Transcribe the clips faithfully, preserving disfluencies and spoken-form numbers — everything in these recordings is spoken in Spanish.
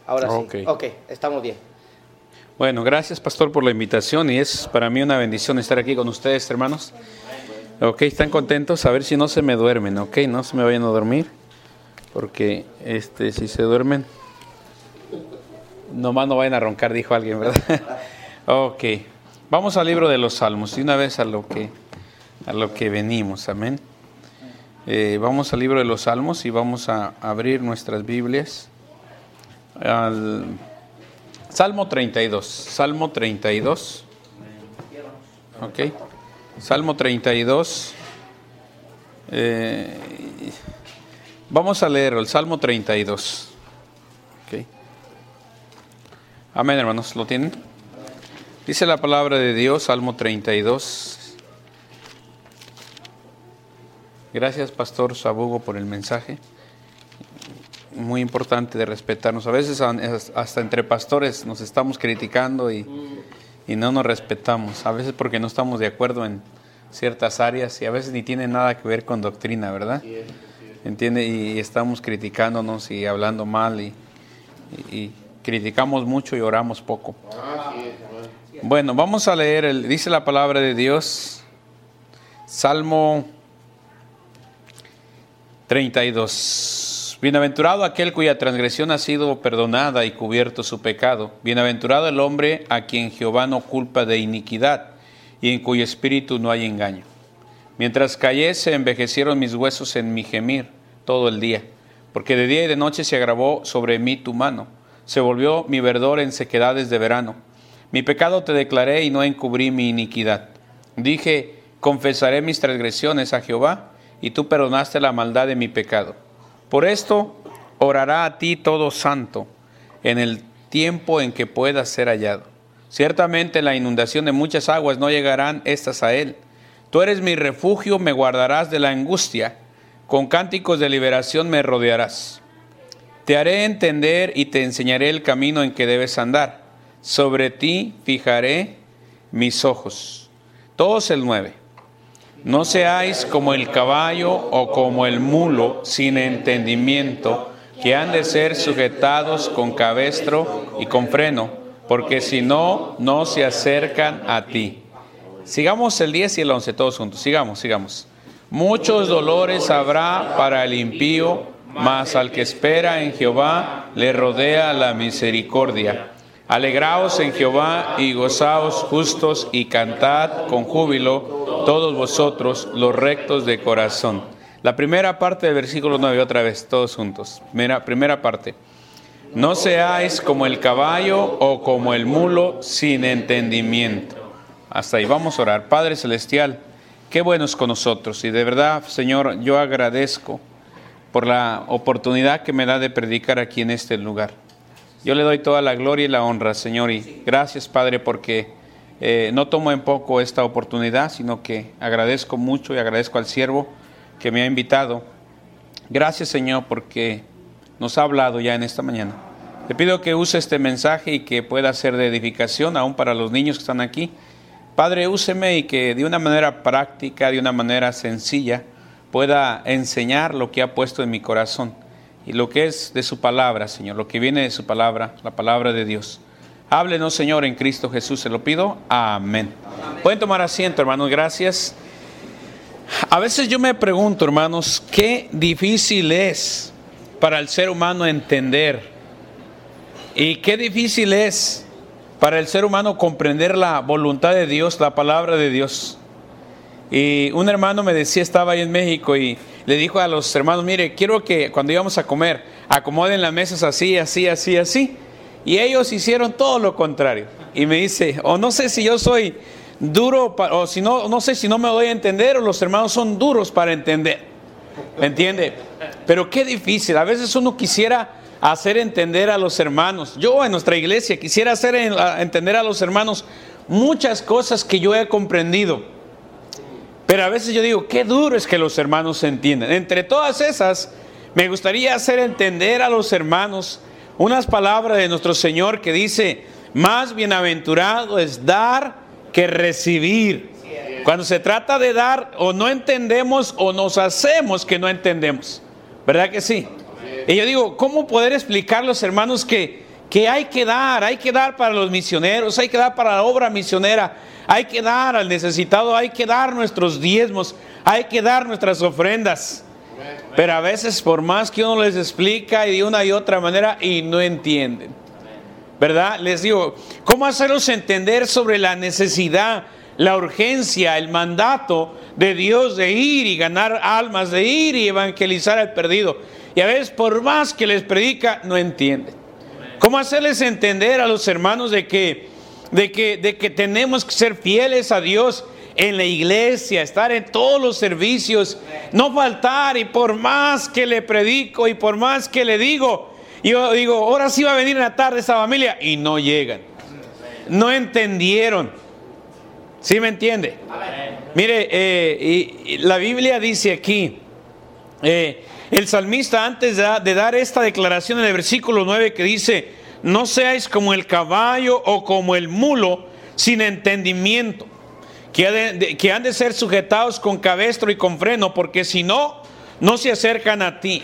Ahora Okay. sí. Ok, estamos bien. Bueno, gracias, pastor, por la invitación, y es para mí una bendición estar aquí con ustedes, hermanos. Ok, ¿están contentos? A ver si no se me duermen, ok, no se me vayan a dormir, porque este, si se duermen, nomás no vayan a roncar, dijo alguien, ¿verdad? Ok, vamos al libro de los Salmos, y una vez a lo que, a lo que venimos, amén. Eh, vamos al libro de los Salmos y vamos a abrir nuestras Biblias al Salmo treinta y dos. Salmo treinta y dos. Ok. Salmo treinta y dos. Eh, vamos a leer el Salmo treinta y dos. Ok. Amén, hermanos. ¿Lo tienen? Dice la palabra de Dios, Salmo treinta y dos. Gracias, Pastor Sabugo, por el mensaje. Muy importante de respetarnos. A veces hasta entre pastores nos estamos criticando y, y no nos respetamos. A veces porque no estamos de acuerdo en ciertas áreas y a veces ni tiene nada que ver con doctrina, ¿verdad? ¿Entiende? Y estamos criticándonos y hablando mal y, y, y criticamos mucho y oramos poco. Bueno, vamos a leer, el, dice la palabra de Dios, Salmo treinta y dos. Bienaventurado aquel cuya transgresión ha sido perdonada y cubierto su pecado. Bienaventurado el hombre a quien Jehová no culpa de iniquidad y en cuyo espíritu no hay engaño. Mientras callé se envejecieron mis huesos en mi gemir todo el día, porque de día y de noche se agravó sobre mí tu mano. Se volvió mi verdor en sequedades de verano. Mi pecado te declaré y no encubrí mi iniquidad. Dije, confesaré mis transgresiones a Jehová, y tú perdonaste la maldad de mi pecado. Por esto orará a ti todo santo en el tiempo en que pueda ser hallado. Ciertamente la inundación de muchas aguas no llegarán estas a él. Tú eres mi refugio, me guardarás de la angustia. Con cánticos de liberación me rodearás. Te haré entender y te enseñaré el camino en que debes andar. Sobre ti fijaré mis ojos. Todos el nueve. No seáis como el caballo o como el mulo sin entendimiento, que han de ser sujetados con cabestro y con freno, porque si no, no se acercan a ti. Sigamos el diez y el once todos juntos, sigamos, sigamos. Muchos dolores habrá para el impío, mas al que espera en Jehová le rodea la misericordia. Alegraos en Jehová y gozaos justos y cantad con júbilo todos vosotros los rectos de corazón. La primera parte del versículo nueve, otra vez, todos juntos. Mira, primera parte. No seáis como el caballo o como el mulo sin entendimiento. Hasta ahí, vamos a orar. Padre Celestial, qué bueno es con nosotros. Y de verdad, Señor, yo agradezco por la oportunidad que me da de predicar aquí en este lugar. Yo le doy toda la gloria y la honra, Señor, y gracias, Padre, porque eh, no tomo en poco esta oportunidad, sino que agradezco mucho y agradezco al siervo que me ha invitado. Gracias, Señor, porque nos ha hablado ya en esta mañana. Te pido que use este mensaje y que pueda ser de edificación, aún para los niños que están aquí. Padre, úseme y que de una manera práctica, de una manera sencilla, pueda enseñar lo que ha puesto en mi corazón. Y lo que es de su palabra, Señor, lo que viene de su palabra, la palabra de Dios. Háblenos, Señor, en Cristo Jesús, se lo pido. Amén. Amén. Pueden tomar asiento, hermanos, gracias. A veces yo me pregunto, hermanos, qué difícil es para el ser humano entender. Y qué difícil es para el ser humano comprender la voluntad de Dios, la palabra de Dios. Y un hermano me decía, estaba ahí en México y le dijo a los hermanos, mire, quiero que cuando íbamos a comer, acomoden las mesas así, así, así, así. Y ellos hicieron todo lo contrario. Y me dice, o no sé si yo soy duro, o si no, no sé si no me doy a entender, o los hermanos son duros para entender. ¿Me entiende? Pero qué difícil. A veces uno quisiera hacer entender a los hermanos. Yo en nuestra iglesia quisiera hacer entender a los hermanos muchas cosas que yo he comprendido. Pero a veces yo digo, qué duro es que los hermanos se entiendan. Entre todas esas, me gustaría hacer entender a los hermanos unas palabras de nuestro Señor que dice, más bienaventurado es dar que recibir. Cuando se trata de dar, o no entendemos o nos hacemos que no entendemos. ¿Verdad que sí? Y yo digo, ¿cómo poder explicar a los hermanos que, que hay que dar, hay que dar para los misioneros, hay que dar para la obra misionera, hay que dar al necesitado, hay que dar nuestros diezmos, hay que dar nuestras ofrendas. Pero a veces por más que uno les explica y de una y otra manera y no entienden, ¿verdad? Les digo, ¿cómo hacerlos entender sobre la necesidad, la urgencia, el mandato de Dios de ir y ganar almas, de ir y evangelizar al perdido? Y a veces por más que les predica, no entienden. ¿Cómo hacerles entender a los hermanos de que, de que, de que tenemos que ser fieles a Dios en la iglesia, estar en todos los servicios, no faltar? Y por más que le predico y por más que le digo, yo digo, ahora sí va a venir en la tarde esa familia, y no llegan. No entendieron. ¿Sí me entiende? Mire, eh, y, y la Biblia dice aquí, eh, el salmista antes de, de dar esta declaración en el versículo nueve que dice, no seáis como el caballo o como el mulo sin entendimiento, que, ha de, de, que han de ser sujetados con cabestro y con freno, porque si no, no se acercan a ti.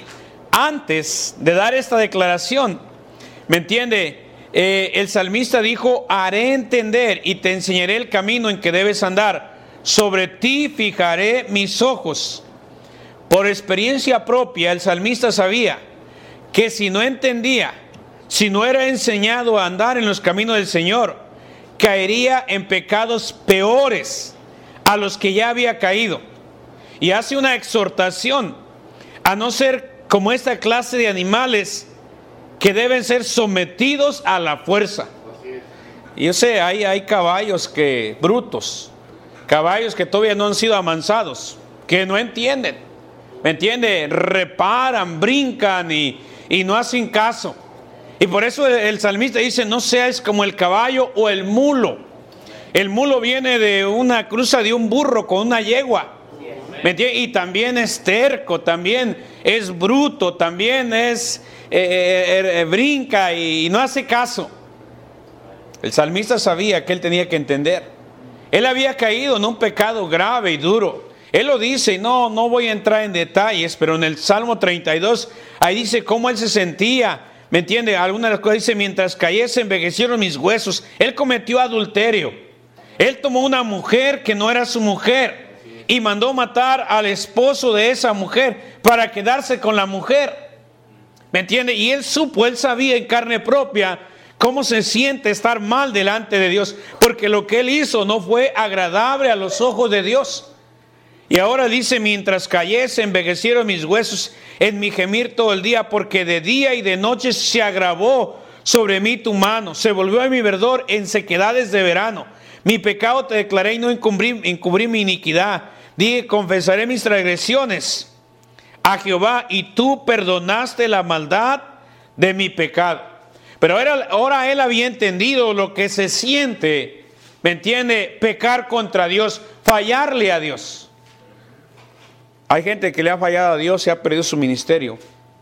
Antes de dar esta declaración, ¿me entiende? Eh, el salmista dijo, haré entender y te enseñaré el camino en que debes andar. Sobre ti fijaré mis ojos. Por experiencia propia, el salmista sabía que si no entendía, si no era enseñado a andar en los caminos del Señor, caería en pecados peores a los que ya había caído. Y hace una exhortación a no ser como esta clase de animales que deben ser sometidos a la fuerza. Y yo sé, hay, hay caballos que brutos, caballos que todavía no han sido amansados, que no entienden, ¿me entiende? Reparan, brincan y, y no hacen caso. Y por eso el, el salmista dice, no seas como el caballo o el mulo. El mulo viene de una cruza de un burro con una yegua, ¿me entiende? Y también es terco, también es bruto, también es eh, eh, eh, brinca y, y no hace caso. El salmista sabía que él tenía que entender. Él había caído en un pecado grave y duro. Él lo dice, y no, no voy a entrar en detalles, pero en el Salmo treinta y dos, ahí dice cómo él se sentía, ¿me entiende? Algunas de las cosas dice, mientras cayese envejecieron mis huesos. Él cometió adulterio. Él tomó una mujer que no era su mujer y mandó matar al esposo de esa mujer para quedarse con la mujer, ¿me entiende? Y él supo, él sabía en carne propia cómo se siente estar mal delante de Dios, porque lo que él hizo no fue agradable a los ojos de Dios. Y ahora dice, mientras cayese envejecieron mis huesos en mi gemir todo el día, porque de día y de noche se agravó sobre mí tu mano, se volvió a mi verdor en sequedades de verano. Mi pecado te declaré y no encubrí, encubrí mi iniquidad. Dije, confesaré mis transgresiones a Jehová y tú perdonaste la maldad de mi pecado. Pero ahora, ahora él había entendido lo que se siente, ¿me entiende? Pecar contra Dios, fallarle a Dios. Hay gente que le ha fallado a Dios y ha perdido su ministerio.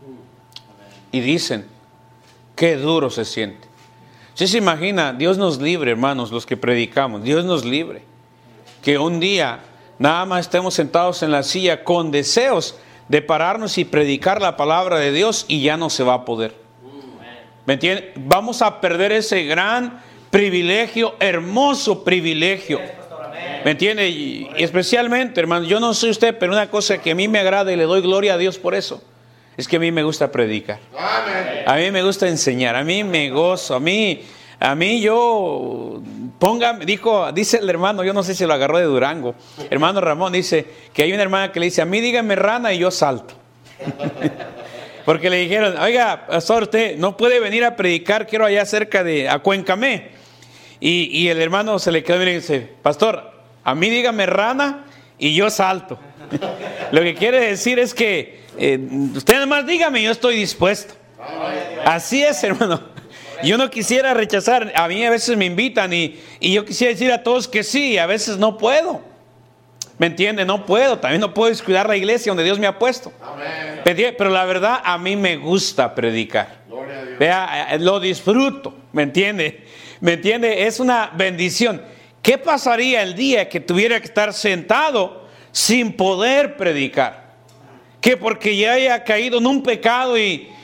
Y dicen, qué duro se siente. Si se imagina, Dios nos libre, hermanos, los que predicamos, Dios nos libre. Que un día nada más estemos sentados en la silla con deseos de pararnos y predicar la palabra de Dios y ya no se va a poder. ¿Me entiende? Vamos a perder ese gran privilegio, hermoso privilegio. ¿Me entiende? Y especialmente, hermano, yo no sé usted, pero una cosa que a mí me agrada y le doy gloria a Dios por eso, es que a mí me gusta predicar. A mí me gusta enseñar, a mí me gozo, a mí, a mí yo, ponga, dijo, dice el hermano, yo no sé si lo agarró de Durango, hermano Ramón, dice que hay una hermana que le dice, a mí dígame rana y yo salto. Porque le dijeron, oiga, pastor, usted no puede venir a predicar, quiero allá cerca de Acuencamé. Y, y el hermano se le quedó y le dice, pastor, a mí dígame rana y yo salto. Lo que quiere decir es que eh, usted nada más dígame, yo estoy dispuesto. Así es, hermano. Yo no quisiera rechazar, a mí a veces me invitan y, y yo quisiera decir a todos que sí, a veces no puedo. ¿Me entiende? No puedo, también no puedo descuidar la iglesia donde Dios me ha puesto. Amén. Pero la verdad, a mí me gusta predicar. Vea, lo disfruto, ¿me entiende? ¿Me entiende? Es una bendición. ¿Qué pasaría el día que tuviera que estar sentado sin poder predicar? Que porque ya haya caído en un pecado y,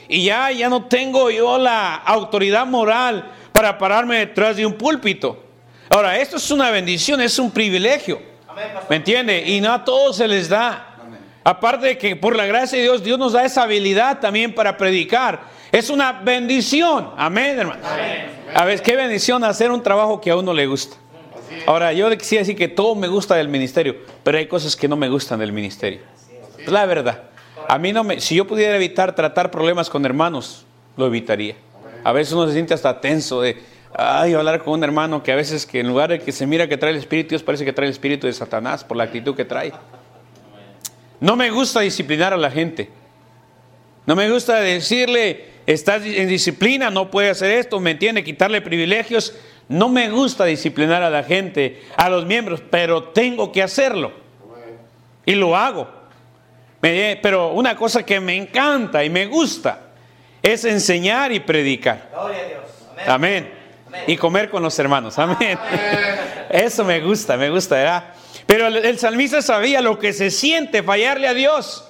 y ya, ya no tengo yo la autoridad moral para pararme detrás de un púlpito. Ahora, esto es una bendición, es un privilegio. ¿Me entiende? Y no a todos se les da. Aparte de que por la gracia de Dios, Dios nos da esa habilidad también para predicar. Es una bendición. Amén, hermano. A ver, qué bendición hacer un trabajo que a uno le gusta. Ahora, yo le quisiera decir que todo me gusta del ministerio, pero hay cosas que no me gustan del ministerio. Es la verdad. A mí no me, si yo pudiera evitar tratar problemas con hermanos, lo evitaría. A veces uno se siente hasta tenso de, ay, hablar con un hermano que a veces que en lugar de que se mira que trae el espíritu, Dios parece que trae el espíritu de Satanás por la actitud que trae. No me gusta disciplinar a la gente. No me gusta decirle, estás en disciplina, no puede hacer esto, ¿me entiende? Quitarle privilegios. No me gusta disciplinar a la gente, a los miembros, pero tengo que hacerlo. Y lo hago. Pero una cosa que me encanta y me gusta es enseñar y predicar. Gloria a Dios. Amén. Amén. Amén. Y comer con los hermanos. Amén. Eso me gusta, me gusta, ¿verdad? Pero el, el salmista sabía lo que se siente fallarle a Dios.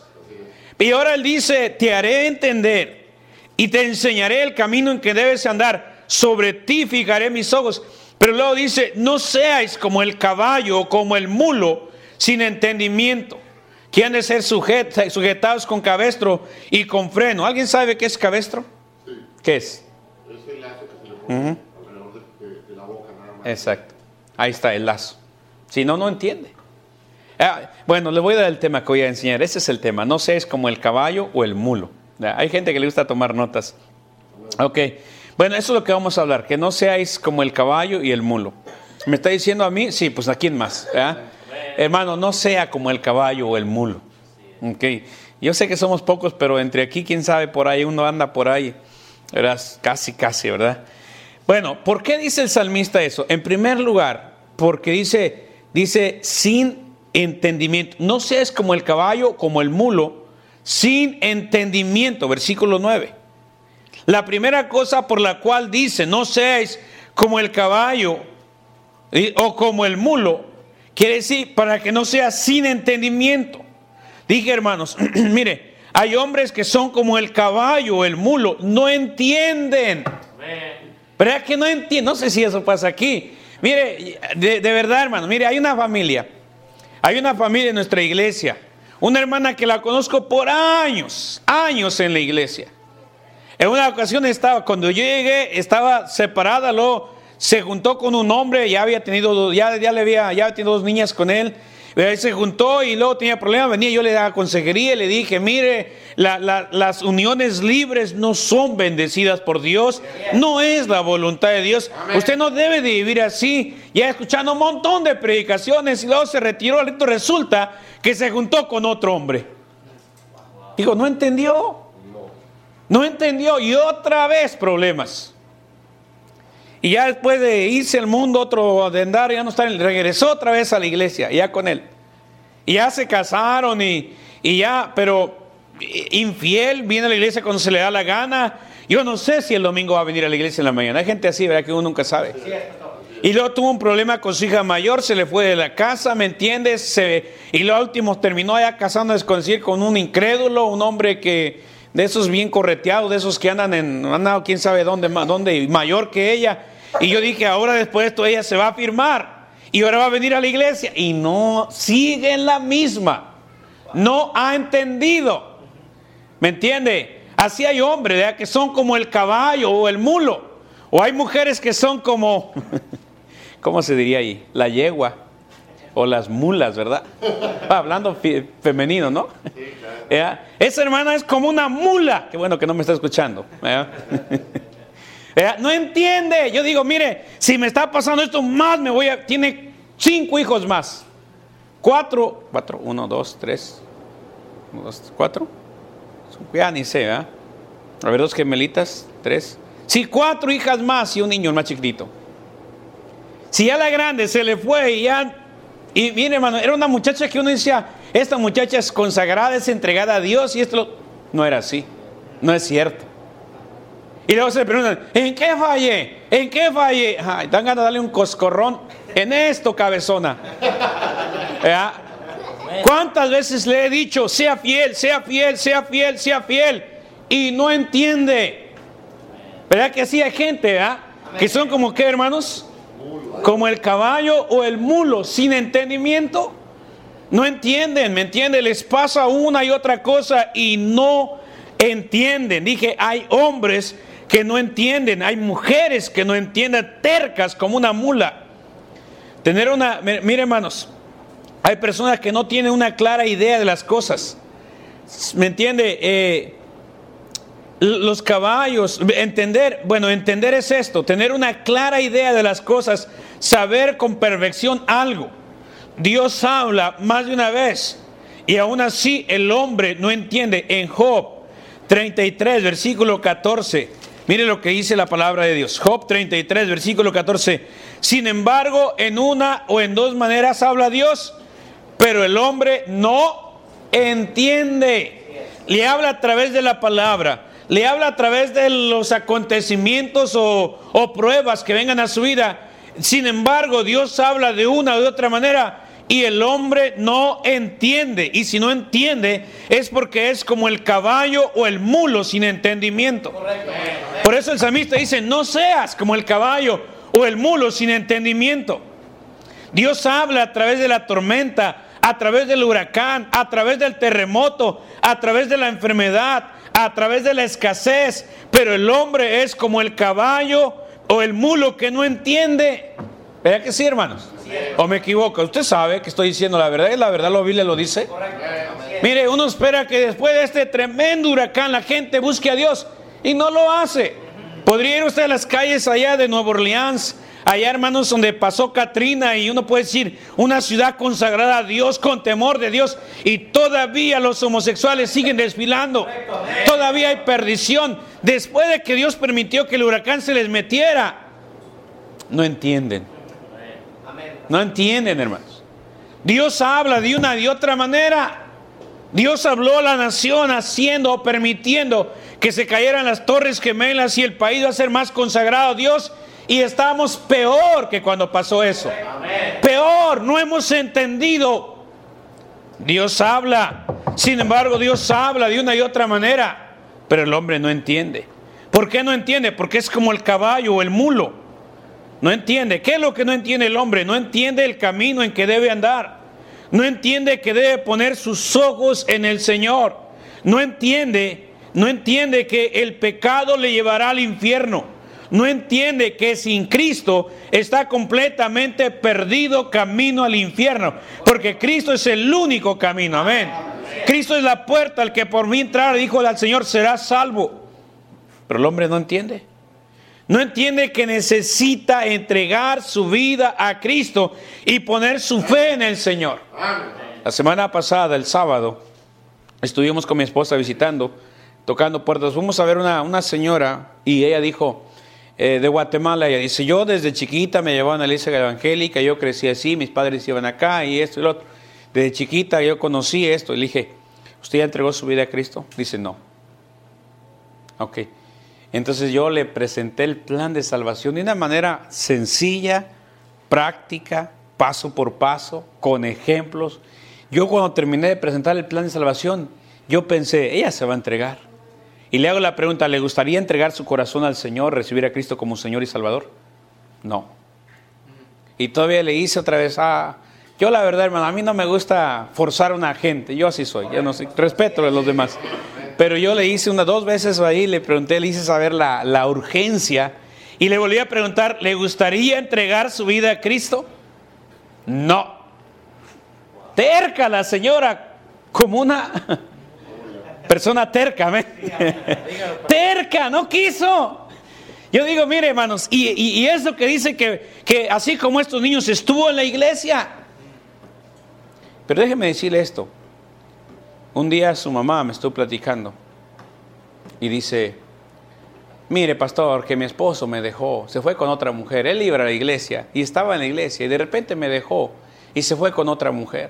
Y ahora él dice, te haré entender y te enseñaré el camino en que debes andar. Sobre ti fijaré mis ojos. Pero luego dice, no seáis como el caballo o como el mulo sin entendimiento, que han de ser sujet, sujetados con cabestro y con freno. ¿Alguien sabe qué es cabestro? Sí. ¿Qué es? Es el lazo que se le pone uh-huh. alrededor de, de, de la boca nada más. Exacto. Ahí está el lazo. Si no, no entiende. Ah, bueno, le voy a dar el tema que voy a enseñar. Ese es el tema. No seáis como el caballo o el mulo. Hay gente que le gusta tomar notas. Ok. Bueno, eso es lo que vamos a hablar, que no seáis como el caballo y el mulo. ¿Me está diciendo a mí? Sí, pues ¿a quién más? ¿Eh? Hermano, no sea como el caballo o el mulo. Okay. Yo sé que somos pocos, pero entre aquí, quién sabe, por ahí, uno anda por ahí. ¿Verdad? Casi, casi, ¿verdad? Bueno, ¿por qué dice el salmista eso? En primer lugar, porque dice, dice, sin entendimiento. No seas como el caballo, como el mulo, sin entendimiento. Versículo nueve. La primera cosa por la cual dice, no seáis como el caballo ¿sí? o como el mulo, quiere decir para que no sea sin entendimiento. Dije, hermanos, mire, hay hombres que son como el caballo o el mulo, no entienden. ¿Verdad que no entienden? No sé si eso pasa aquí. Mire, de, de verdad, hermano, mire, hay una familia, hay una familia en nuestra iglesia, una hermana que la conozco por años, años en la iglesia. En una ocasión estaba, cuando yo llegué, estaba separada, luego se juntó con un hombre, ya había tenido, ya, ya le había, ya había tenido dos niñas con él, él se juntó y luego tenía problemas, venía, yo le daba consejería y le dije, mire, la, la, las uniones libres no son bendecidas por Dios, no es la voluntad de Dios. Amén. Usted no debe de vivir así, ya escuchando un montón de predicaciones y luego se retiró, resulta que se juntó con otro hombre. Digo, no entendió. No entendió y otra vez problemas. Y ya después de irse al mundo, otro de andar, ya no está, regresó otra vez a la iglesia, ya con él. Y ya se casaron y, y ya, pero infiel, viene a la iglesia cuando se le da la gana. Yo no sé si el domingo va a venir a la iglesia en la mañana. Hay gente así, ¿verdad? Que uno nunca sabe. Y luego tuvo un problema con su hija mayor, se le fue de la casa, ¿me entiendes? Se, y lo último terminó ya casándose con un incrédulo, un hombre que... de esos bien correteados, de esos que andan en, andan quién sabe dónde, dónde, mayor que ella. Y yo dije, ahora después de esto ella se va a firmar. Y ahora va a venir a la iglesia. Y no, sigue en la misma. No ha entendido. ¿Me entiende? Así hay hombres, ¿verdad? Que son como el caballo o el mulo. O hay mujeres que son como, ¿cómo se diría ahí? La yegua. O las mulas, ¿verdad? Hablando fe- femenino, ¿no? Sí, claro. ¿Ya? Esa hermana es como una mula. Qué bueno que no me está escuchando. ¿Ya? ¿Ya? No entiende. Yo digo, mire, si me está pasando esto más, me voy a... Tiene cinco hijos más. Cuatro. Cuatro. Uno, dos, tres. Uno, dos, cuatro. Ya ni sé, ¿verdad? A ver, dos gemelitas. Tres. Sí, cuatro hijas más y un niño más chiquitito. Si ya la grande se le fue y ya... Y mire, hermano, era una muchacha que uno decía, esta muchacha es consagrada, es entregada a Dios, y esto lo... no era así, no es cierto. Y luego se le preguntan, ¿en qué fallé? ¿En qué fallé? Ay, dan ganas de darle un coscorrón en esto, cabezona. ¿Ya? ¿Cuántas veces le he dicho, sea fiel, sea fiel, sea fiel, sea fiel? y no entiende. ¿Verdad que así hay gente, ¿verdad? Que son como, ¿qué, hermanos? Como el caballo o el mulo, sin entendimiento. No entienden, ¿me entiende? Les pasa una y otra cosa y no entienden. Dije, hay hombres que no entienden, hay mujeres que no entienden, tercas como una mula. Tener una, mire, hermanos, hay personas que no tienen una clara idea de las cosas. ¿Me entiende? Eh, los caballos, entender, bueno, entender es esto, tener una clara idea de las cosas, saber con perfección algo. Dios habla más de una vez y aún así el hombre no entiende. En Job treinta y tres, versículo catorce, mire lo que dice la palabra de Dios. Job treinta y tres, versículo catorce. Sin embargo, en una o en dos maneras habla Dios, pero el hombre no entiende. Le habla a través de la palabra, le habla a través de los acontecimientos o, o pruebas que vengan a su vida. Sin embargo, Dios habla de una o de otra manera y el hombre no entiende. Y si no entiende es porque es como el caballo o el mulo sin entendimiento. Correcto. Por eso el salmista dice, no seas como el caballo o el mulo sin entendimiento. Dios habla a través de la tormenta, a través del huracán, a través del terremoto, a través de la enfermedad, a través de la escasez, pero el hombre es como el caballo o el mulo que no entiende. ¿Verdad que sí, hermanos? ¿O me equivoco? Usted sabe que estoy diciendo la verdad, y la verdad la Biblia lo dice. Mire, uno espera que después de este tremendo huracán la gente busque a Dios y no lo hace. Podría ir usted a las calles allá de Nueva Orleans, allá, hermanos, donde pasó Katrina, y uno puede decir, una ciudad consagrada a Dios, con temor de Dios, y todavía los homosexuales siguen desfilando. Todavía hay perdición. Después de que Dios permitió que el huracán se les metiera, no entienden. No entienden, hermanos. Dios habla de una y de otra manera. Dios habló a la nación haciendo o permitiendo que se cayeran las torres gemelas y el país va a ser más consagrado a Dios. Y estamos peor que cuando pasó eso. Amén. Peor, no hemos entendido. Dios habla. Sin embargo, Dios habla de una y otra manera, pero el hombre no entiende. ¿Por qué no entiende? Porque es como el caballo o el mulo. No entiende. ¿Qué es lo que no entiende el hombre? No entiende el camino en que debe andar. No entiende que debe poner sus ojos en el Señor. No entiende, no entiende que el pecado le llevará al infierno. No entiende que sin Cristo está completamente perdido camino al infierno, porque Cristo es el único camino. Amén. Cristo es la puerta al que por mí entrar, dijo al Señor, será salvo. Pero el hombre no entiende. No entiende que necesita entregar su vida a Cristo y poner su fe en el Señor. La semana pasada, el sábado, estuvimos con mi esposa visitando, tocando puertas. Fuimos a ver una, una señora y ella dijo, eh, de Guatemala, ella dice, yo desde chiquita me llevaban a la iglesia evangélica, yo crecí así, mis padres iban acá y esto y lo otro. Desde chiquita yo conocí esto. Y le dije, ¿usted ya entregó su vida a Cristo? Dice, no. Ok. Entonces yo le presenté el plan de salvación de una manera sencilla, práctica, paso por paso, con ejemplos. Yo cuando terminé de presentar el plan de salvación, yo pensé, ella se va a entregar. Y le hago la pregunta, ¿le gustaría entregar su corazón al Señor, recibir a Cristo como Señor y Salvador? No. Y todavía le hice otra vez, ah, yo la verdad, hermano, a mí no me gusta forzar a una gente, yo así soy, yo no sé, respeto a los demás. Pero yo le hice unas dos veces ahí, le pregunté, le hice saber la, la urgencia y le volví a preguntar, ¿le gustaría entregar su vida a Cristo? No. Terca la señora, como una persona terca, ¿me? Terca, no quiso. Yo digo, mire, hermanos, y, y, y eso que dice que, que así como estos niños estuvo en la iglesia. Pero déjeme decirle esto. Un día su mamá me estuvo platicando y dice, mire, pastor, que mi esposo me dejó, se fue con otra mujer. Él iba a la iglesia y estaba en la iglesia y de repente me dejó y se fue con otra mujer.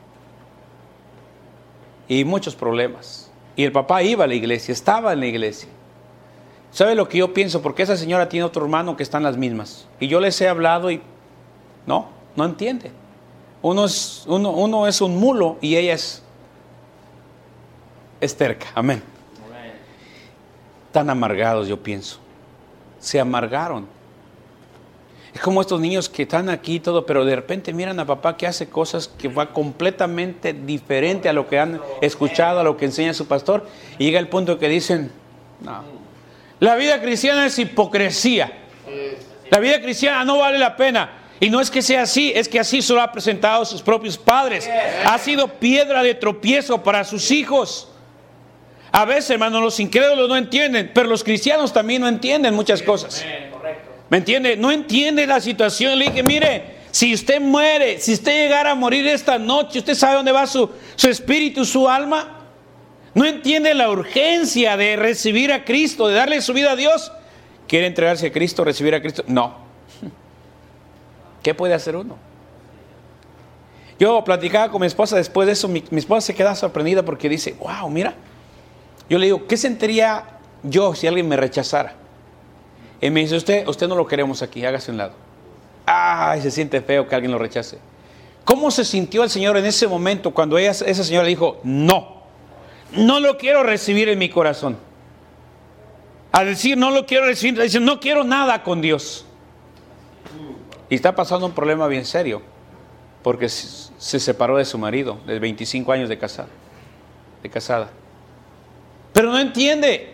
Y muchos problemas. Y el papá iba a la iglesia, estaba en la iglesia. ¿Sabe lo que yo pienso? Porque esa señora tiene otro hermano que están las mismas. Y yo les he hablado y no, no entiende. Uno es, uno, uno es un mulo y ella es... es terca, amén. Tan amargados, yo pienso. Se amargaron. Es como estos niños que están aquí y todo, pero de repente miran a papá que hace cosas que va completamente diferente a lo que han escuchado, a lo que enseña su pastor, y llega el punto que dicen, no, la vida cristiana es hipocresía, la vida cristiana no vale la pena, y no es que sea así, es que así se lo ha presentado sus propios padres, ha sido piedra de tropiezo para sus hijos. A veces, hermanos, los incrédulos no entienden, pero los cristianos también no entienden muchas cosas. ¿Me entiende? No entiende la situación. Le dije, mire, si usted muere, si usted llegara a morir esta noche, ¿usted sabe dónde va su, su espíritu, su alma? ¿No entiende la urgencia de recibir a Cristo, de darle su vida a Dios? ¿Quiere entregarse a Cristo, recibir a Cristo? No. ¿Qué puede hacer uno? Yo platicaba con mi esposa después de eso. Mi, mi esposa se queda sorprendida porque dice, wow, mira. Yo le digo, ¿qué sentiría yo si alguien me rechazara? Y me dice, usted, usted no lo queremos aquí, hágase a un lado. Ay, se siente feo que alguien lo rechace. ¿Cómo se sintió el Señor en ese momento cuando ella, esa señora dijo, no, no lo quiero recibir en mi corazón? Al decir, no lo quiero recibir, dice, no quiero nada con Dios. Y está pasando un problema bien serio, porque se separó de su marido, de veinticinco años de casada. De casada. Pero no entiende.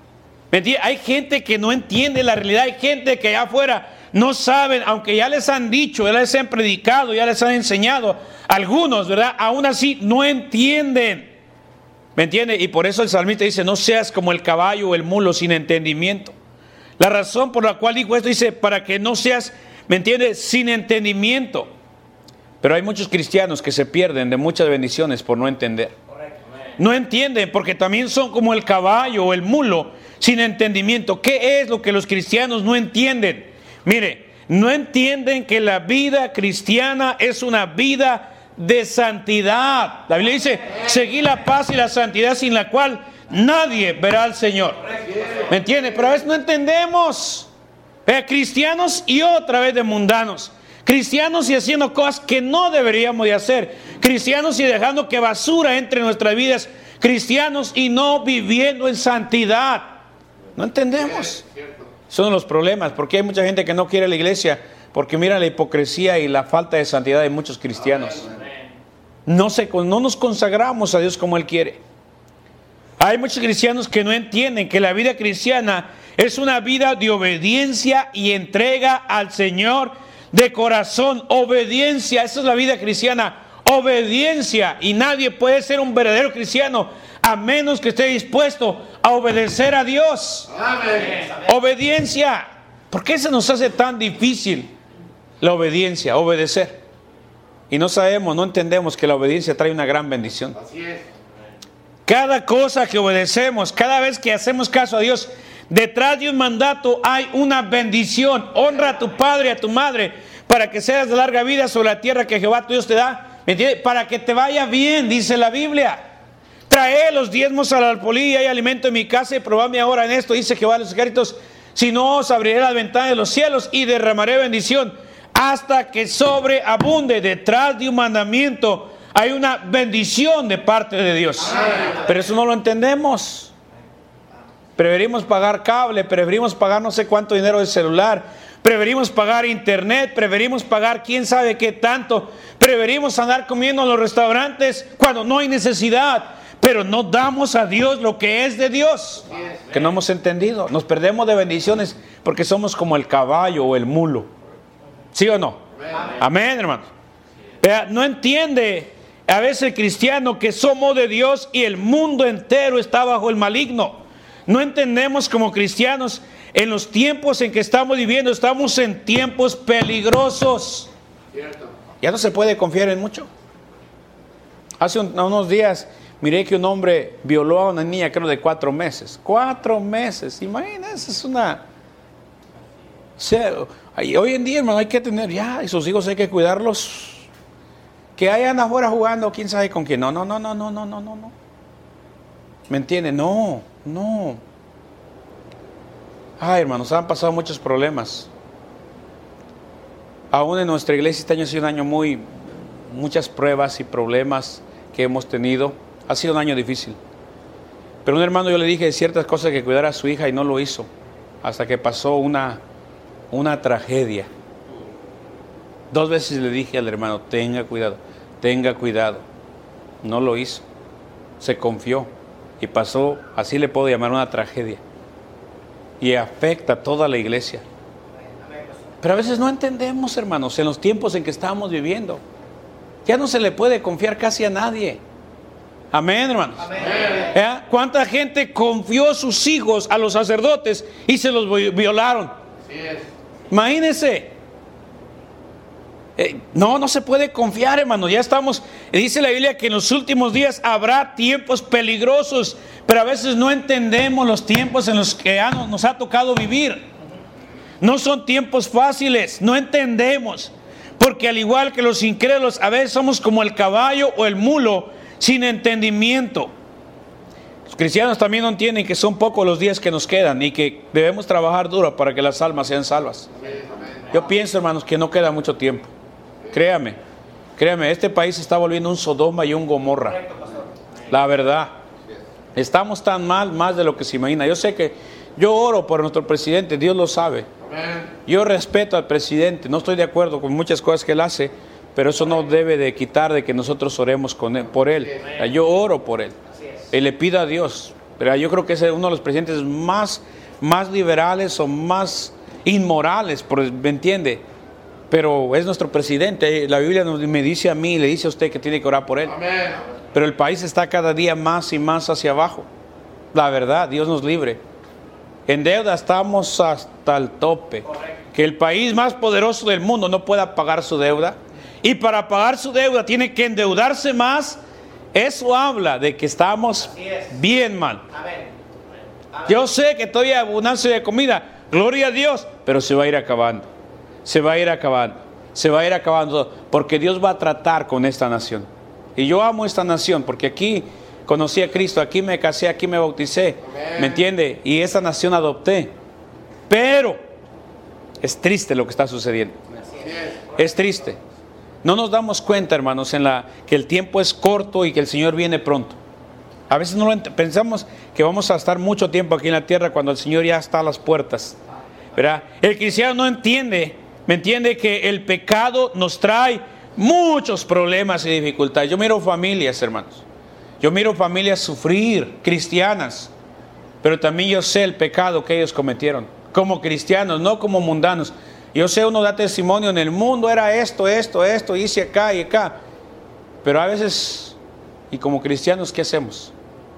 Hay gente que no entiende la realidad. Hay gente que allá afuera no saben, aunque ya les han dicho, ya les han predicado, ya les han enseñado. Algunos, ¿verdad? Aún así no entienden. ¿Me entiende? Y por eso el salmista dice, no seas como el caballo o el mulo sin entendimiento. La razón por la cual dijo esto, dice, para que no seas, ¿me entiende? Sin entendimiento. Pero hay muchos cristianos que se pierden de muchas bendiciones por no entender. No entienden, porque también son como el caballo o el mulo sin entendimiento. ¿Qué es lo que los cristianos no entienden? Mire, no entienden que la vida cristiana es una vida de santidad. La Biblia dice, seguid la paz y la santidad sin la cual nadie verá al Señor. ¿Me entiende? Pero a veces no entendemos. Eh, cristianos y otra vez de mundanos. Cristianos y haciendo cosas que no deberíamos de hacer. Cristianos y dejando que basura entre nuestras vidas. Cristianos y no viviendo en santidad. No entendemos. Son los problemas. Porque hay mucha gente que no quiere la iglesia. Porque mira la hipocresía y la falta de santidad de muchos cristianos. No, se, no nos consagramos a Dios como Él quiere. Hay muchos cristianos que no entienden que la vida cristiana es una vida de obediencia y entrega al Señor de corazón. Obediencia, esa es la vida cristiana. Obediencia. Y nadie puede ser un verdadero cristiano a menos que esté dispuesto a obedecer a Dios. Amén. Obediencia. ¿Por qué se nos hace tan difícil la obediencia, obedecer? Y no sabemos, no entendemos que la obediencia trae una gran bendición. Así es. Cada cosa que obedecemos, cada vez que hacemos caso a Dios, detrás de un mandato hay una bendición. Honra a tu padre y a tu madre para que seas de larga vida sobre la tierra que Jehová tu Dios te da. ¿Me entiendes? Para que te vaya bien, dice la Biblia. Trae los diezmos al alfolí y hay alimento en mi casa y probadme ahora en esto, dice Jehová de los ejércitos. Si no, os abriré las ventanas de los cielos y derramaré bendición hasta que sobreabunde. Detrás de un mandamiento hay una bendición de parte de Dios. Pero eso no lo entendemos. Preferimos pagar cable, preferimos pagar no sé cuánto dinero de celular, preferimos pagar internet, preferimos pagar quién sabe qué tanto, preferimos andar comiendo en los restaurantes cuando no hay necesidad, pero no damos a Dios lo que es de Dios, que no hemos entendido. Nos perdemos de bendiciones porque somos como el caballo o el mulo. ¿Sí o no? Amén, Amén, hermanos. No entiende a veces el cristiano que somos de Dios y el mundo entero está bajo el maligno. No entendemos como cristianos en los tiempos en que estamos viviendo. Estamos en tiempos peligrosos. Cierto. Ya no se puede confiar en mucho. Hace un, unos días miré que un hombre violó a una niña, creo de cuatro meses. Cuatro meses, imagínense, es una... O sea, hoy en día, hermano, hay que tener ya, y sus hijos hay que cuidarlos. Que hayan afuera jugando, quién sabe con quién. No, no, no, no, no, no, no, no. ¿Me entiende? No, no. Ay, hermanos, han pasado muchos problemas. Aún en nuestra iglesia este año ha sido un año muy, muchas pruebas y problemas que hemos tenido. Ha sido un año difícil. Pero un hermano yo le dije ciertas cosas que cuidara a su hija y no lo hizo. Hasta que pasó una, una tragedia. Dos veces le dije al hermano, tenga cuidado, tenga cuidado. No lo hizo. Se confió. Y pasó, así le puedo llamar, una tragedia. Y afecta a toda la iglesia. Pero a veces no entendemos, hermanos, en los tiempos en que estamos viviendo. Ya no se le puede confiar casi a nadie. Amén, hermanos. Amén. ¿Eh? ¿Cuánta gente confió sus hijos a los sacerdotes y se los violaron? Sí es. Imagínense. Eh, no, no se puede confiar, hermano. Ya estamos, dice la Biblia que en los últimos días habrá tiempos peligrosos, pero a veces no entendemos los tiempos en los que ha, nos ha tocado vivir. No son tiempos fáciles, no entendemos, porque al igual que los incrédulos, a veces somos como el caballo o el mulo sin entendimiento. Los cristianos también no entienden que son pocos los días que nos quedan y que debemos trabajar duro para que las almas sean salvas. Yo pienso, hermanos, que no queda mucho tiempo. Créame, créame, este país se está volviendo un Sodoma y un Gomorra. La verdad. Estamos tan mal, más de lo que se imagina. Yo sé que yo oro por nuestro presidente, Dios lo sabe. Yo respeto al presidente, no estoy de acuerdo con muchas cosas que él hace, pero eso no debe de quitar de que nosotros oremos con él, por él. Yo oro por él y le pido a Dios. Pero yo creo que es uno de los presidentes más, más liberales o más inmorales, ¿me entiende? Pero es nuestro presidente. La Biblia me dice a mí, le dice a usted que tiene que orar por él. Amén. Pero el país está cada día más y más hacia abajo. La verdad, Dios nos libre. En deuda estamos hasta el tope. Correcto. Que el país más poderoso del mundo no pueda pagar su deuda. Y para pagar su deuda tiene que endeudarse más. Eso habla de que estamos bien mal. Amén. Amén. Yo sé que todavía hay abundancia de comida. Gloria a Dios. Pero se va a ir acabando. Se va a ir acabando. Se va a ir acabando. Porque Dios va a tratar con esta nación. Y yo amo esta nación porque aquí conocí a Cristo, aquí me casé, aquí me bauticé. Amén. ¿Me entiende? Y esta nación adopté. Pero es triste lo que está sucediendo. Es triste. No nos damos cuenta, hermanos, en la que el tiempo es corto y que el Señor viene pronto. A veces no lo ent- pensamos que vamos a estar mucho tiempo aquí en la tierra cuando el Señor ya está a las puertas, ¿verdad? El cristiano no entiende, ¿me entiende? Que el pecado nos trae muchos problemas y dificultades. Yo miro familias, hermanos. Yo miro familias sufrir, cristianas. Pero también yo sé el pecado que ellos cometieron. Como cristianos, no como mundanos. Yo sé, uno da testimonio, en el mundo era esto, esto, esto, hice acá y acá. Pero a veces, y como cristianos, ¿qué hacemos?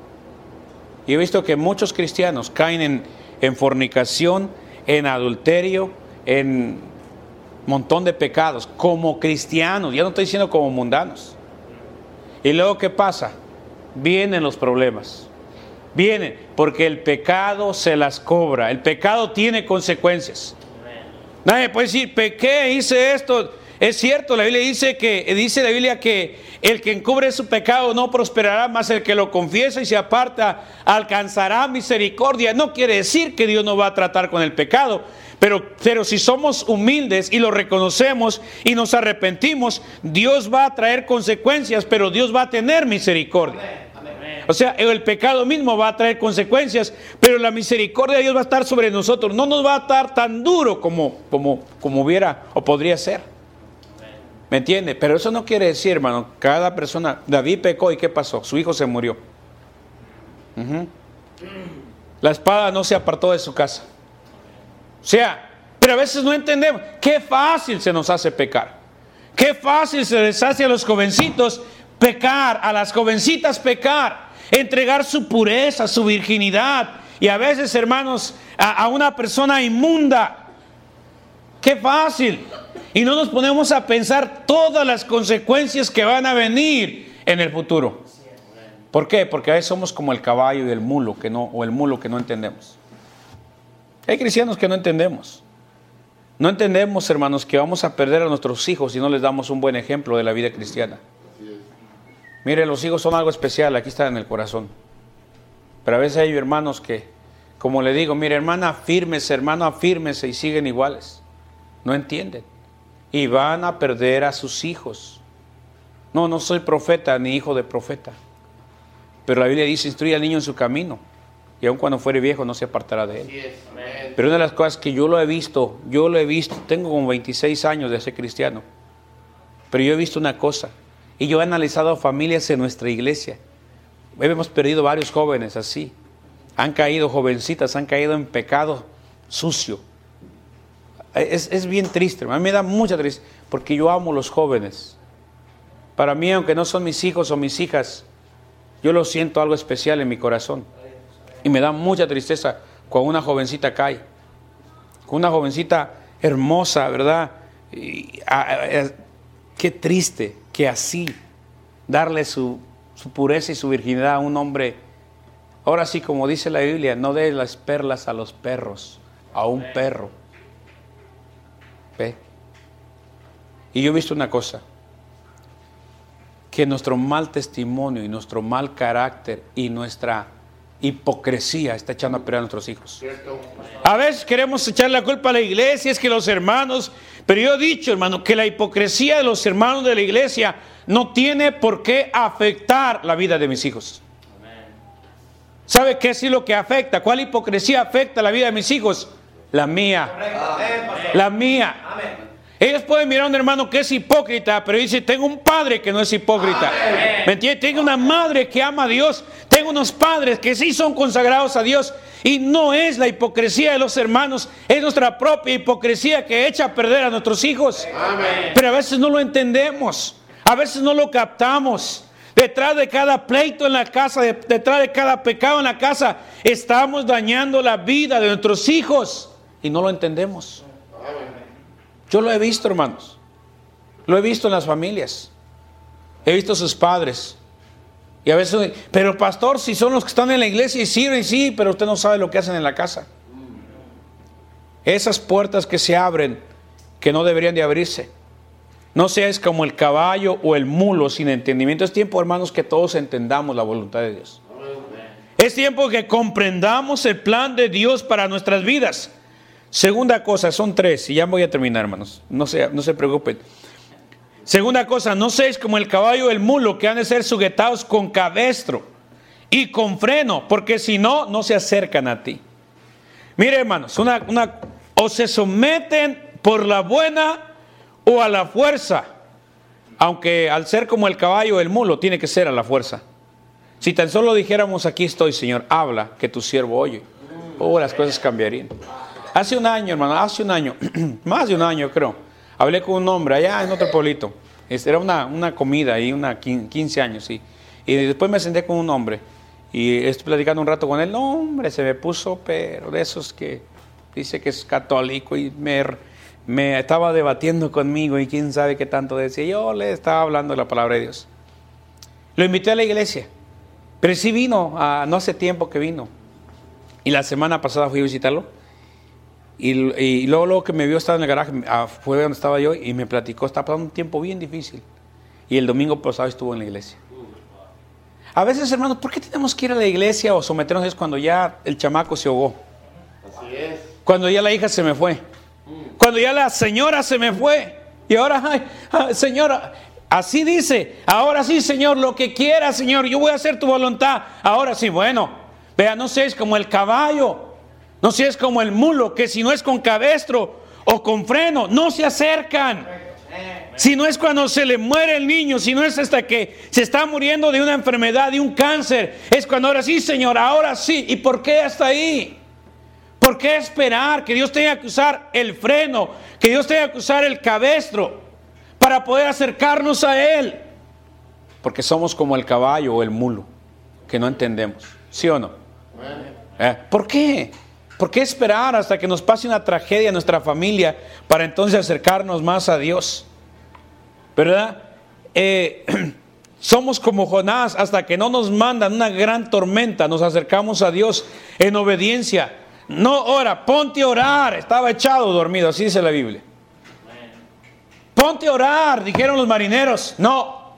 Y he visto que muchos cristianos caen en, en fornicación, en adulterio, en montón de pecados, como cristianos. Ya no estoy diciendo como mundanos. Y luego, ¿qué pasa? Vienen los problemas. Vienen, porque el pecado se las cobra. El pecado tiene consecuencias. Nadie puede decir, pequé, hice esto. Es cierto, la Biblia dice que dice la Biblia que el que encubre su pecado no prosperará, más el que lo confiesa y se aparta alcanzará misericordia. No quiere decir que Dios no va a tratar con el pecado, pero, pero si somos humildes y lo reconocemos y nos arrepentimos, Dios va a traer consecuencias, pero Dios va a tener misericordia. O sea, el pecado mismo va a traer consecuencias, pero la misericordia de Dios va a estar sobre nosotros. No nos va a estar tan duro como, como, como hubiera o podría ser. ¿Me entiende? Pero eso no quiere decir, hermano, cada persona... David pecó y ¿qué pasó? Su hijo se murió. Uh-huh. La espada no se apartó de su casa. O sea, pero a veces no entendemos. Qué fácil se nos hace pecar. Qué fácil se les hace a los jovencitos pecar, a las jovencitas pecar. Entregar su pureza, su virginidad. Y a veces, hermanos, a, a una persona inmunda. ¡Qué fácil! Y no nos ponemos a pensar todas las consecuencias que van a venir en el futuro. ¿Por qué? Porque a veces somos como el caballo y el mulo que no, o el mulo que no entendemos. Hay cristianos que no entendemos. No entendemos, hermanos, que vamos a perder a nuestros hijos si no les damos un buen ejemplo de la vida cristiana. Mire, los hijos son algo especial, aquí están en el corazón. Pero a veces hay hermanos que, como le digo, mire, hermana, afírmese, hermano, afírmese, y siguen iguales. No entienden. Y van a perder a sus hijos. No, no soy profeta ni hijo de profeta. Pero la Biblia dice, instruye al niño en su camino, y aun cuando fuere viejo no se apartará de él. Pero una de las cosas que yo lo he visto, yo lo he visto, tengo como veintiséis años de ser cristiano, pero yo he visto una cosa, y yo he analizado familias en nuestra iglesia. Hemos perdido varios jóvenes así. Han caído, jovencitas, han caído en pecado sucio. Es, es bien triste, a mí me da mucha tristeza, porque yo amo los jóvenes. Para mí, aunque no son mis hijos o mis hijas, yo lo siento algo especial en mi corazón. Y me da mucha tristeza cuando una jovencita cae. Con una jovencita hermosa, ¿verdad? Y, a, a, a, qué triste que así darle su, su pureza y su virginidad a un hombre. Ahora sí, como dice la Biblia, no dé las perlas a los perros, a un perro. ¿Ve? Y yo he visto una cosa, que nuestro mal testimonio y nuestro mal carácter y nuestra hipocresía está echando a perder a nuestros hijos. A veces queremos echar la culpa a la iglesia, es que los hermanos, pero yo he dicho, hermano, que la hipocresía de los hermanos de la iglesia no tiene por qué afectar la vida de mis hijos. ¿Sabe qué es lo que afecta? ¿Cuál hipocresía afecta la vida de mis hijos? La mía. La mía. Ellos pueden mirar a un hermano que es hipócrita, pero dice, tengo un padre que no es hipócrita. ¿Me entiendes? Tengo una madre que ama a Dios. Tengo unos padres que sí son consagrados a Dios. Y no es la hipocresía de los hermanos, es nuestra propia hipocresía que echa a perder a nuestros hijos. Amén. Pero a veces no lo entendemos, a veces no lo captamos. Detrás de cada pleito en la casa, detrás de cada pecado en la casa, estamos dañando la vida de nuestros hijos y no lo entendemos. Yo lo he visto, hermanos. Lo he visto en las familias. He visto a sus padres. Y a veces, pero pastor, si son los que están en la iglesia y sirven, sí, pero usted no sabe lo que hacen en la casa. Esas puertas que se abren, que no deberían de abrirse. No seas como el caballo o el mulo sin entendimiento. Es tiempo, hermanos, que todos entendamos la voluntad de Dios. Es tiempo que comprendamos el plan de Dios para nuestras vidas. Segunda cosa, son tres, y ya voy a terminar, hermanos. No se, no se preocupen. Segunda cosa, no seáis como el caballo o el mulo, que han de ser sujetados con cabestro y con freno, porque si no, no se acercan a ti. Mire, hermanos, una, una, o se someten por la buena o a la fuerza, aunque al ser como el caballo o el mulo, tiene que ser a la fuerza. Si tan solo dijéramos, aquí estoy, Señor, habla, que tu siervo oye, oh, las cosas cambiarían. Hace un año, hermano, hace un año, más de un año creo, hablé con un hombre allá en otro pueblito. Era una, una comida y una quince años, sí. Y después me senté con un hombre y estoy platicando un rato con él. No, hombre, se me puso, pero de esos que dice que es católico y me, me estaba debatiendo conmigo y quién sabe qué tanto decía. Yo le estaba hablando de la palabra de Dios. Lo invité a la iglesia, pero sí vino, a, no hace tiempo que vino. Y la semana pasada fui a visitarlo. Y, y luego, luego que me vio, estaba en el garaje, fue donde estaba yo y me platicó, estaba pasando un tiempo bien difícil. Y el domingo pasado estuvo en la iglesia. A veces, hermanos, ¿por qué tenemos que ir a la iglesia o someternos? Es cuando ya el chamaco se ahogó. Así es. Cuando ya la hija se me fue. Cuando ya la señora se me fue. Y ahora, ay, ay, señora, así dice, ahora sí, Señor, lo que quiera, Señor, yo voy a hacer tu voluntad. Ahora sí, bueno, vea, no seas como el caballo. No seas como el mulo, que si no es con cabestro o con freno, no se acercan. Si no es cuando se le muere el niño, si no es hasta que se está muriendo de una enfermedad, de un cáncer, es cuando ahora sí, Señor, ahora sí. ¿Y por qué hasta ahí? ¿Por qué esperar que Dios tenga que usar el freno, que Dios tenga que usar el cabestro para poder acercarnos a Él? Porque somos como el caballo o el mulo, que no entendemos. ¿Sí o no? ¿Eh? ¿Por qué? ¿Por qué esperar hasta que nos pase una tragedia en nuestra familia para entonces acercarnos más a Dios? ¿Verdad? Eh, somos como Jonás, hasta que no nos mandan una gran tormenta, nos acercamos a Dios en obediencia. No ora, ponte a orar. Estaba echado dormido, así dice la Biblia. Ponte a orar, dijeron los marineros. No,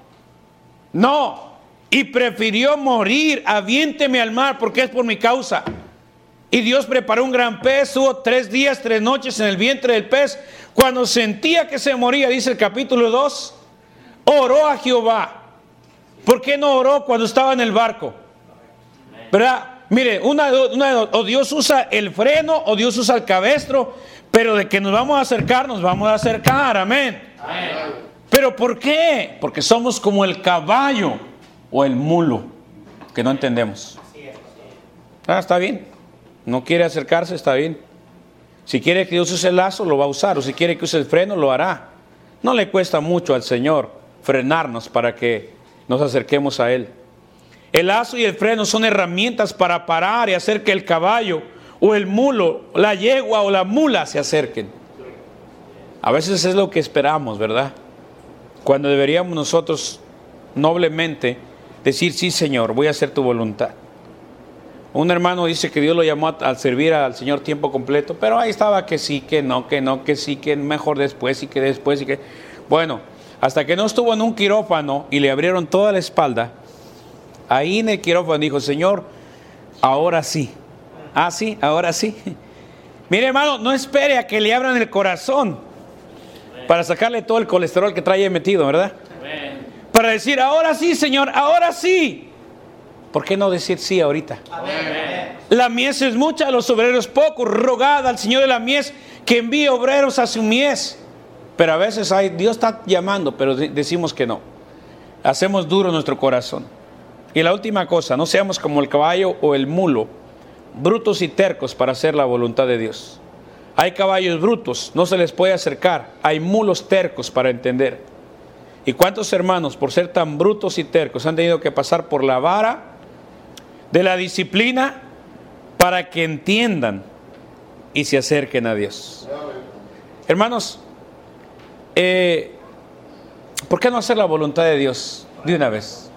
no. Y prefirió morir, aviénteme al mar porque es por mi causa. Y Dios preparó un gran pez, estuvo tres días, tres noches en el vientre del pez. Cuando sentía que se moría, dice el capítulo dos, oró a Jehová. ¿Por qué no oró cuando estaba en el barco? ¿verdad? Mire, una, una, o Dios usa el freno o Dios usa el cabestro, pero de que nos vamos a acercar, nos vamos a acercar, amén. Amén. ¿Pero por qué? Porque somos como el caballo o el mulo, que no entendemos. Ah, está bien. No quiere acercarse, está bien. Si quiere que Dios use el lazo, lo va a usar. O si quiere que use el freno, lo hará. No le cuesta mucho al Señor frenarnos para que nos acerquemos a Él. El lazo y el freno son herramientas para parar y hacer que el caballo o el mulo, la yegua o la mula se acerquen. A veces es lo que esperamos, ¿verdad? Cuando deberíamos nosotros noblemente decir, sí, Señor, voy a hacer tu voluntad. Un hermano dice que Dios lo llamó a, a servir al Señor tiempo completo, pero ahí estaba que sí, que no, que no, que sí, que mejor después y que después y que... Bueno, hasta que no estuvo en un quirófano y le abrieron toda la espalda, ahí en el quirófano dijo, Señor, ahora sí. Ah, sí, ahora sí. Mire, hermano, no espere a que le abran el corazón para sacarle todo el colesterol que trae metido, ¿verdad? Amén. Para decir, ahora sí, Señor, ahora sí. ¿Por qué no decir sí ahorita? Amén. La mies es mucha, los obreros pocos. Rogad al Señor de la mies que envíe obreros a su mies. Pero a veces hay, Dios está llamando, pero decimos que no. Hacemos duro nuestro corazón. Y la última cosa, no seamos como el caballo o el mulo, brutos y tercos para hacer la voluntad de Dios. Hay caballos brutos, no se les puede acercar. Hay mulos tercos para entender. ¿Y cuántos hermanos, por ser tan brutos y tercos, han tenido que pasar por la vara de la disciplina para que entiendan y se acerquen a Dios? Hermanos, eh, ¿por qué no hacer la voluntad de Dios de una vez?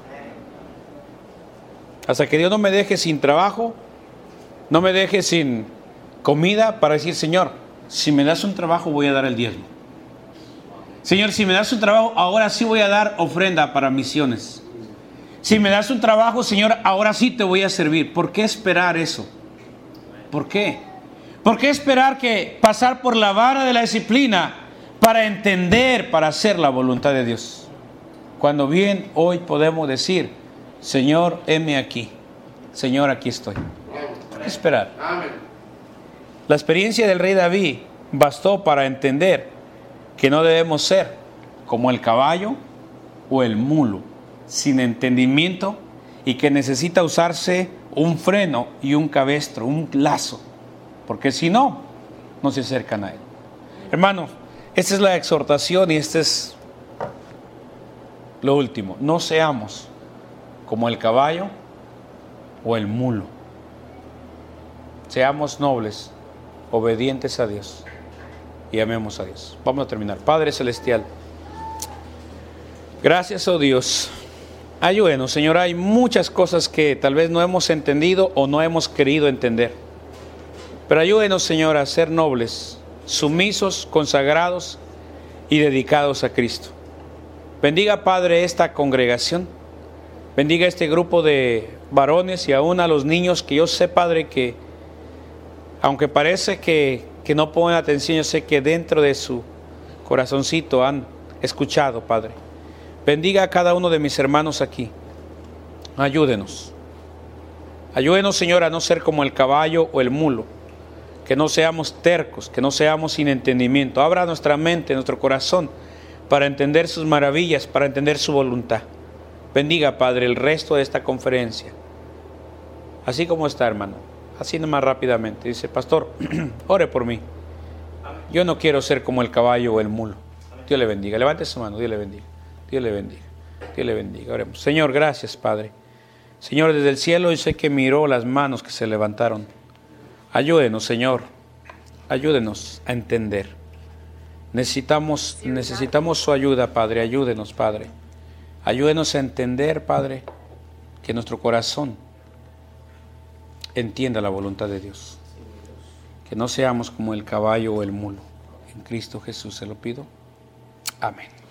Hasta que Dios no me deje sin trabajo, no me deje sin comida para decir, Señor, si me das un trabajo voy a dar el diezmo. Señor, si me das un trabajo, ahora sí voy a dar ofrenda para misiones. Si me das un trabajo, Señor, ahora sí te voy a servir. ¿Por qué esperar eso? ¿Por qué? ¿Por qué esperar que pasar por la vara de la disciplina para entender, para hacer la voluntad de Dios? Cuando bien hoy podemos decir, Señor, heme aquí. Señor, aquí estoy. ¿Por qué esperar? La experiencia del rey David bastó para entender que no debemos ser como el caballo o el mulo, sin entendimiento, y que necesita usarse un freno y un cabestro, un lazo, porque si no, no se acercan a Él. Hermanos, esta es la exhortación y este es lo último. No seamos como el caballo o el mulo. Seamos nobles, obedientes a Dios y amemos a Dios. Vamos a terminar. Padre Celestial, gracias, oh Dios. Ayúdenos, Señor. Hay muchas cosas que tal vez no hemos entendido o no hemos querido entender. Pero ayúdenos, Señor, a ser nobles, sumisos, consagrados y dedicados a Cristo. Bendiga, Padre, esta congregación. Bendiga este grupo de varones y aún a los niños que yo sé, Padre, que aunque parece que, que no ponen atención, yo sé que dentro de su corazoncito han escuchado, Padre. Bendiga a cada uno de mis hermanos aquí. Ayúdenos. Ayúdenos, Señor, a no ser como el caballo o el mulo. Que no seamos tercos, que no seamos sin entendimiento. Abra nuestra mente, nuestro corazón, para entender sus maravillas, para entender su voluntad. Bendiga, Padre, el resto de esta conferencia. Así como está, hermano. Así nomás rápidamente. Dice, pastor, ore por mí. Yo no quiero ser como el caballo o el mulo. Dios le bendiga. Levante su mano. Dios le bendiga. Dios le bendiga. Dios le bendiga. Oremos. Señor, gracias, Padre. Señor, desde el cielo yo sé que miró las manos que se levantaron. Ayúdenos, Señor. Ayúdenos a entender. Necesitamos, necesitamos su ayuda, Padre. Ayúdenos, Padre. Ayúdenos a entender, Padre, que nuestro corazón entienda la voluntad de Dios. Que no seamos como el caballo o el mulo. En Cristo Jesús se lo pido. Amén.